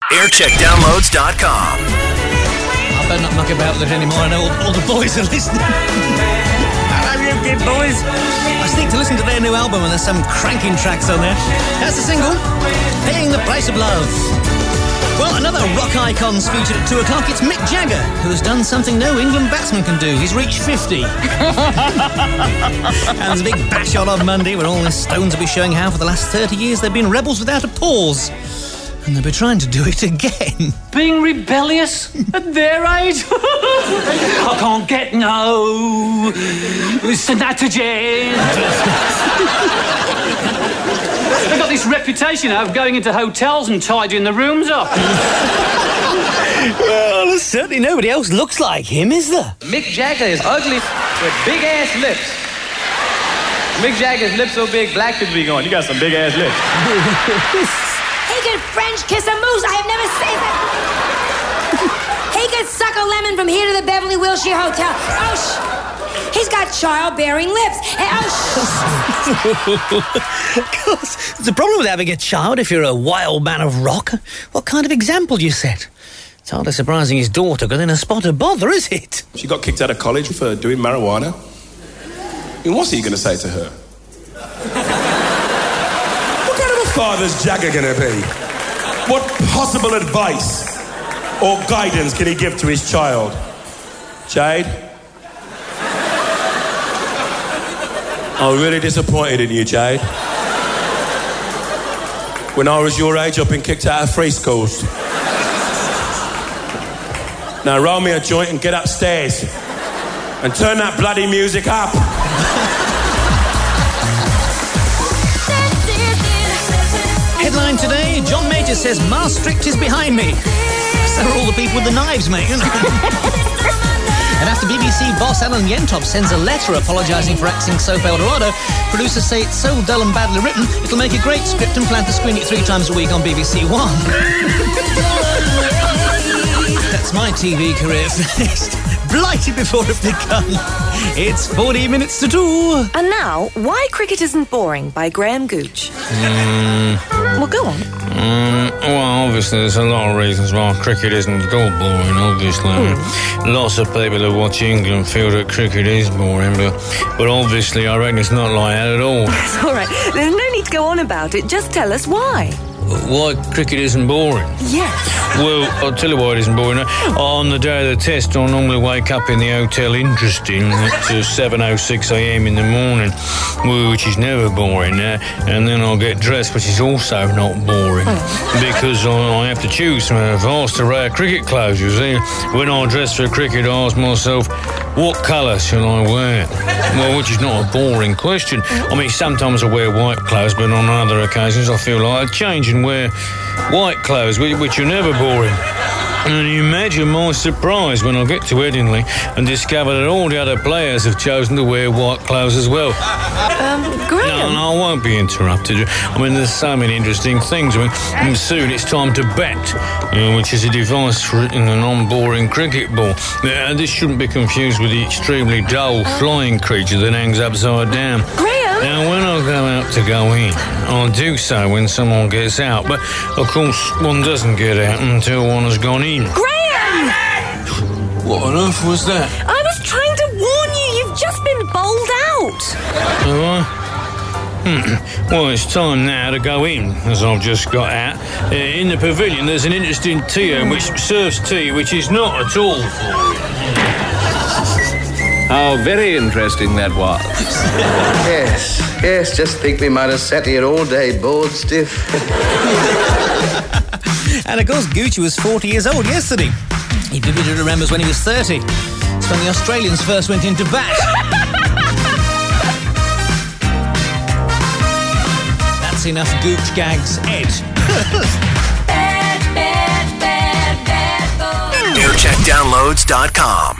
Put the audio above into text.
Aircheckdownloads.com. I better not muck about with it anymore. I know all the boys are listening. I love you, kid boys. I sneak to listen to their new album and there's some cranking tracks on there. That's the single, Paying the Price of Love. Well, another rock icon's featured at 2 o'clock. It's Mick Jagger, who has done something no England batsman can do. He's reached 50. And there's a big bash on Monday where all the Stones will be showing how for the last 30 years they've been rebels without a pause. And they'll be trying to do it again. Being rebellious at their age? I can't get no Synatogen. They've got this reputation of going into hotels and tidying the rooms up. Well, there's certainly nobody else looks like him, is there? Mick Jagger is ugly with big-ass lips. Mick Jagger's lips so big, black could be going. You got some big-ass lips. He could French kiss a moose. I have never seen that. He could suck a lemon from here to the Beverly Wilshire Hotel. He's got childbearing lips. Of course. There's a problem with having a child if you're a wild man of rock. What kind of example do you set? It's hardly surprising his daughter got in a spot of bother, is it? She got kicked out of college for doing marijuana. I mean, what's he going to say to her? What kind of a father's Jagger going to be? What possible advice or guidance can he give to his child? Jade? I'm really disappointed in you, Jade. When I was your age, I've been kicked out of 3 schools. Now roll me a joint and get upstairs. And turn that bloody music up. Headline today, John Major says Maastricht is behind me. So are all the people with the knives, mate. And after BBC boss Alan Yentop sends a letter apologising for axing Soap Eldorado, producers say it's so dull and badly written, it'll make a great script and plan to screen it 3 times a week on BBC One. That's my TV career finished. Blighted before it begun. It's 40 minutes to 2. And now, Why Cricket Isn't Boring by Graham Gooch. Well, go on. Well, obviously, there's a lot of reasons why cricket isn't at all boring, obviously. Lots of people who watch England feel that cricket is boring, but obviously, I reckon it's not like that at all. It's all right. There's no need to go on about it. Just tell us why. Why cricket isn't boring? Yes. Well, I'll tell you why it isn't boring. On the day of the test, I normally wake up in the Hotel Interesting at 7:06 a.m. in the morning, which is never boring. And then I'll get dressed, which is also not boring, because I have to choose from a vast array of cricket clothes, you see. When I dress for cricket, I ask myself, what colour shall I wear? Well, which is not a boring question. I mean, sometimes I wear white clothes, but on other occasions I feel like I change and wear white clothes, which are never boring. And you imagine my surprise when I get to Headingley and discover that all the other players have chosen to wear white clothes as well. Graham? No, I won't be interrupted. I mean, there's so many interesting things. I mean, soon it's time to bat, which is a device for hitting a non-boring cricket ball. This shouldn't be confused with the extremely dull flying creature that hangs upside down. Graham? Now, when I go out to go in, I do so when someone gets out, but of course one doesn't get out until one has gone in. Graham! What on earth was that? I was trying to warn you. You've just been bowled out. Have I? Well, it's time now to go in, as I've just got out. In the pavilion, there's an interesting tea room which serves tea which is not at all boring. How very interesting that was. Yes, just think we might have sat here all day bored stiff. And of course, Gucci was 40 years old yesterday. He vividly remembers when he was 30. It's when the Australians first went into bat. That's enough Gooch gags, Ed. Aircheckdownloads.com